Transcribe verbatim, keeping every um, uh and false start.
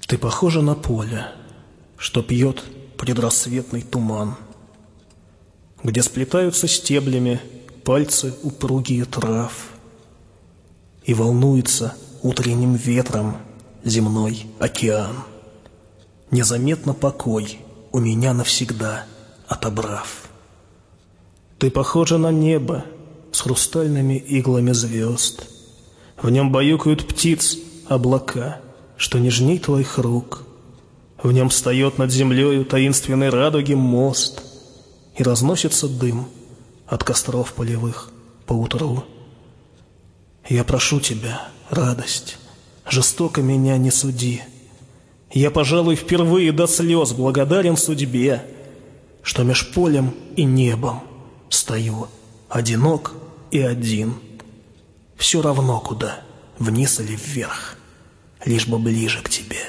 Ты похожа на поле, что пьет предрассветный туман, где сплетаются стеблями пальцы упругие трав, и волнуется утренним ветром земной океан, незаметно покой у меня навсегда отобрав. Ты похожа на небо с хрустальными иглами звезд, в нем баюкают птиц облака, что нежней твоих рук. В нем встает над землею таинственной радуги мост, и разносится дым от костров полевых поутру. Я прошу тебя, радость, жестоко меня не суди. Я, пожалуй, впервые до слез благодарен судьбе, что меж полем и небом стою одинок и один. Все равно куда, вниз или вверх, лишь бы ближе к тебе.